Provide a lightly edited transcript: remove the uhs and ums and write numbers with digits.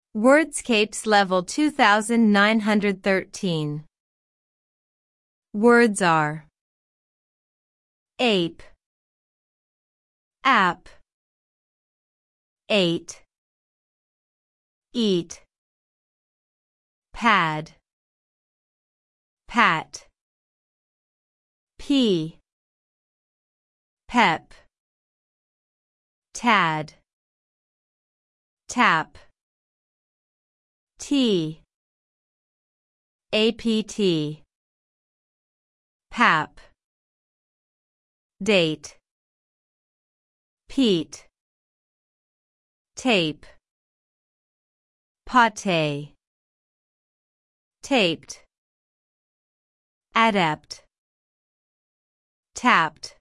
Wordscapes Level 2913. Words are ape, app, ate, eat, pad, pat, pea, pep, tad, tap, tea, apt, pap, date, peat, tape, pate, taped, adept, tapped.